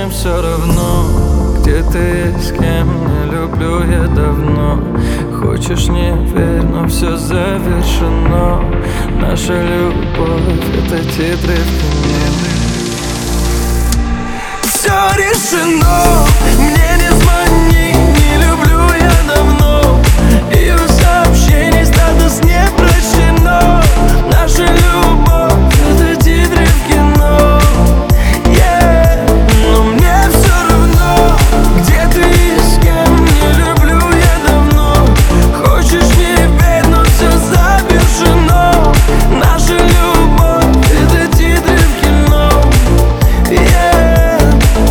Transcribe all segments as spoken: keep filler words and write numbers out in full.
мне все равно, где ты есть, с кем, не люблю я давно. Хочешь, не верь, но все завершено. Наша любовь — это титры в кино. Все решено, мне не звони, не люблю я давно. Ее сообщений статус не прощено. Наша любовь — это титры в кино. Yeah. Но мне все равно, где ты и с кем, не люблю я давно. Хочешь, не верь, но все завершено. Наша любовь — это титры в кино. Yeah.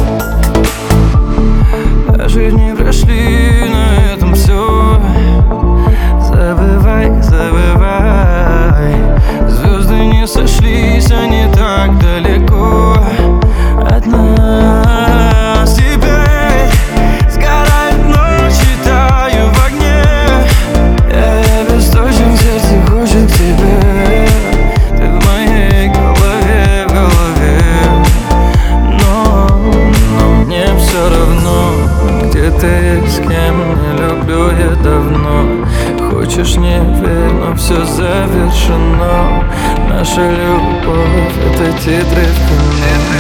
Даже дни прошли, на этом все. Забывай, забывай. Звезды не сошлись, они так далеко от нас. Теперь сгорает ночь, читаю в огне. Я бесточен, сердце хочет к тебе. Ты в моей голове, в голове. Но, но мне все равно, где ты есть, с кем, не люблю я давно. Хочешь, не верь, но все завершено. Наша любовь — это титры в кино.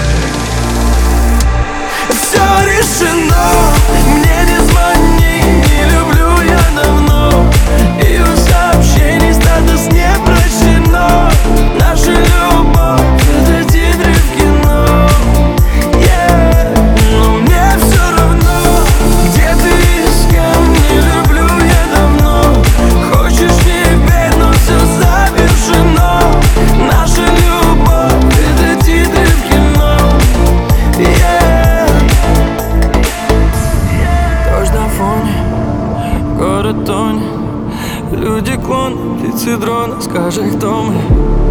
Все решено, мне не звони, не люблю я давно. Ее сообщений статус не прощено. Наша любовь — это титры в кино. Yeah. Но мне все равно, где ты и с кем, не люблю я давно. Хочешь, не верь, но все завершено. Наша любовь — это титры в кино. Yeah. Дождь на фоне, город тонет. Люди клон, птицы дрона, скажи, кто мы.